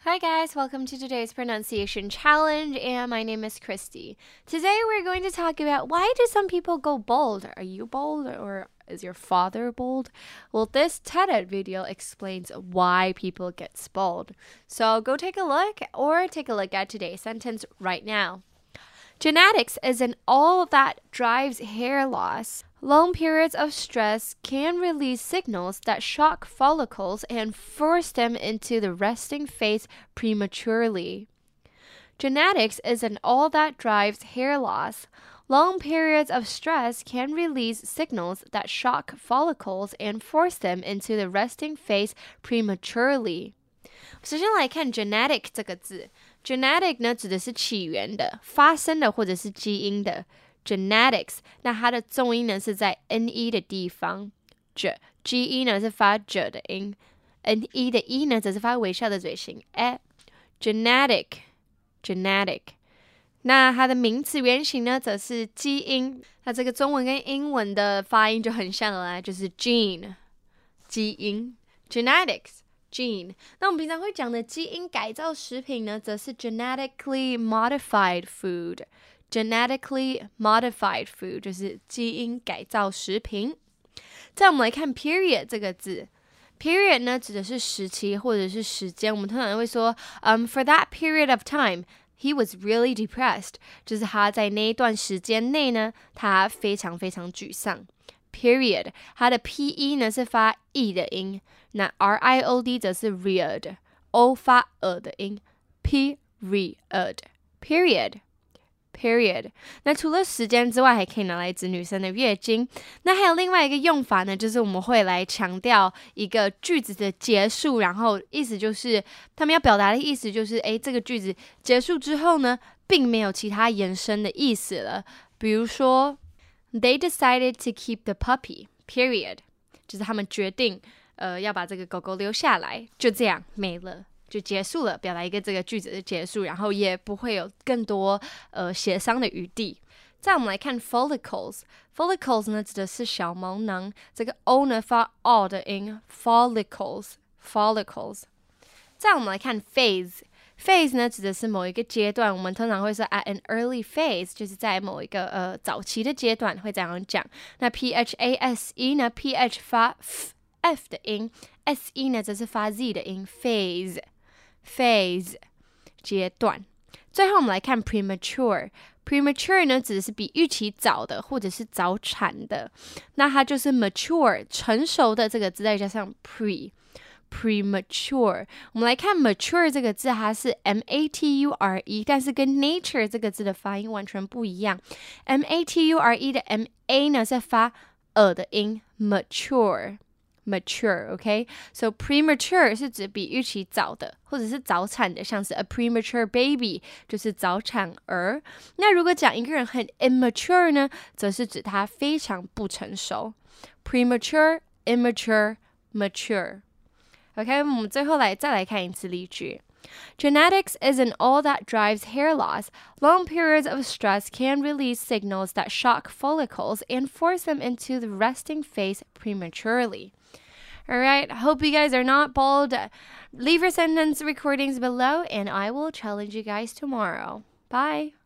Hi guys, welcome to today's pronunciation challenge, and my name is Christy. Today we're going to talk about why do some people go bald? Are you bald or is your father bald? Well, this TED video explains why people get bald. So go take a look or take a look at today's sentence right now. Genetics isn't all that drives hair loss. Long periods of stress can release signals that shock follicles and force them into the resting phase prematurely. Genetics isn't all that drives hair loss. Long periods of stress can release signals that shock follicles and force them into the resting phase prematurely. 首先来看 genetic 这个字 ，genetic 呢指的是起源的、发生的或者是基因的 genetics。那它的重音呢是在 ne 的地方 ，g 呢是发 j 的音 ，ne 的 e 呢则是发微笑的嘴型 genetic。那它的名词原型呢则是基因，那这个中文跟英文的发音就很像了啦，就是 gene 基因 genetics。gene， 那我们平常会讲的基因改造食品呢，则是 genetically modified food。genetically modified food 就是基因改造食品。再我们来看 period 这个字 ，period 呢指的是时期或者是时间。我们通常会说，for that period of time。He was really depressed， 就是他在那一段时间内呢，他非常非常沮丧。Period， 它的 pe 呢是发 e 的音，那 riod 则是 read，o 发的音 period。那除了时间之外，还可以拿来指女生的月经。那还有另外一个用法呢，就是我们会来强调一个句子的结束，然后意思就是他们要表达的意思就是，这个句子结束之后呢，并没有其他延伸的意思了。比如说 ，They decided to keep the puppy. Period， 就是他们决定要把这个狗狗留下来，就这样没了。就结束了，表达一个这个句子的结束，然后也不会有更多协商的余地。再我们来看 follicles，follicles 呢指的是小毛囊，这个 o 呢发 o 的音 follicles。再我们来看 phase 呢指的是某一个阶段，我们通常会说 at an early phase， 就是在某一个早期的阶段会这样讲。那 phase 呢 ph 发 f 的音 se 呢则是发 z 的音 phase 阶段。最后我们来看 premature 呢指的是比预期早的或者是早产的，那它就是 mature 成熟的这个字再加上 premature。我们来看 mature 这个字，它是 mature， 但是跟 nature 这个字的发音完全不一样。mature 的 ma 呢是发的音 mature，OK？ So premature 是指比预期早的，或者是早产的，像是 a premature baby 就是早产儿。那如果讲一个人很 immature 呢，则是指他非常不成熟。premature, immature, mature。OK， 我们最后再来看一次例句。Genetics isn't all that drives hair loss. Long periods of stress can release signals that shock follicles and force them into the resting phase prematurely. Alright, hope you guys are not bald. Leave your sentence recordings below and I will challenge you guys tomorrow. Bye!